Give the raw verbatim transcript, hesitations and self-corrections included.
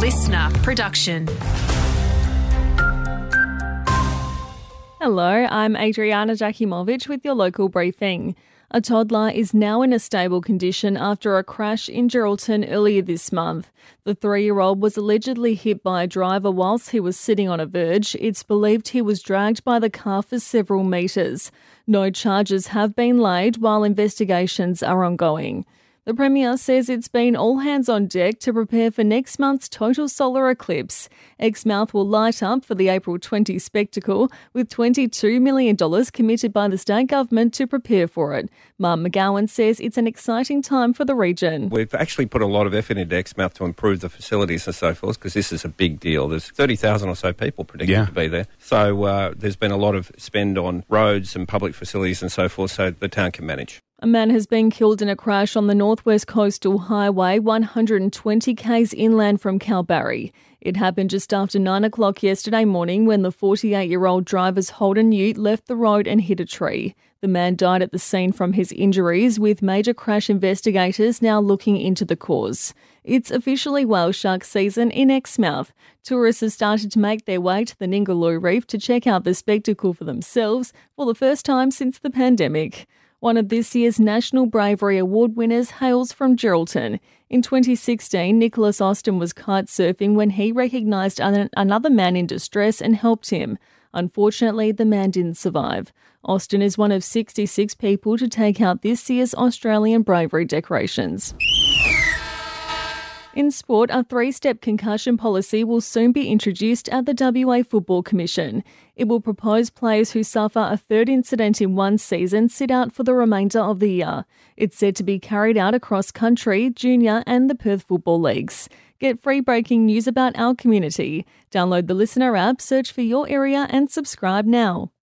listener production. Hello, I'm Adriana Jakimovic with your local briefing. A toddler is now in a stable condition after a crash in Geraldton earlier this month. The three-year-old was allegedly hit by a driver whilst he was sitting on a verge. It's believed he was dragged by the car for several metres. No charges have been laid while investigations are ongoing. The Premier says it's been all hands on deck to prepare for next month's total solar eclipse. Exmouth will light up for the April twentieth spectacle, with twenty-two million dollars committed by the state government to prepare for it. Mark McGowan says it's an exciting time for the region. We've actually put a lot of effort into Exmouth to improve the facilities and so forth, because this is a big deal. There's thirty thousand or so people predicted yeah. to be there. So uh, there's been a lot of spend on roads and public facilities and so forth, so the town can manage. A man has been killed in a crash on the Northwest Coastal Highway, one hundred twenty k's inland from Kalbarri. It happened just after nine o'clock yesterday morning when the forty-eight-year-old driver's Holden Ute left the road and hit a tree. The man died at the scene from his injuries, with major crash investigators now looking into the cause. It's officially whale shark season in Exmouth. Tourists have started to make their way to the Ningaloo Reef to check out the spectacle for themselves for the first time since the pandemic. One of this year's National Bravery Award winners hails from Geraldton. In twenty sixteen, Nicholas Austin was kite surfing when he recognised another man in distress and helped him. Unfortunately, the man didn't survive. Austin is one of sixty-six people to take out this year's Australian Bravery decorations. In sport, a three-step concussion policy will soon be introduced at the W A Football Commission. It will propose players who suffer a third incident in one season sit out for the remainder of the year. It's said to be carried out across country, junior and the Perth Football Leagues. Get free breaking news about our community. Download the Listener app, search for your area and subscribe now.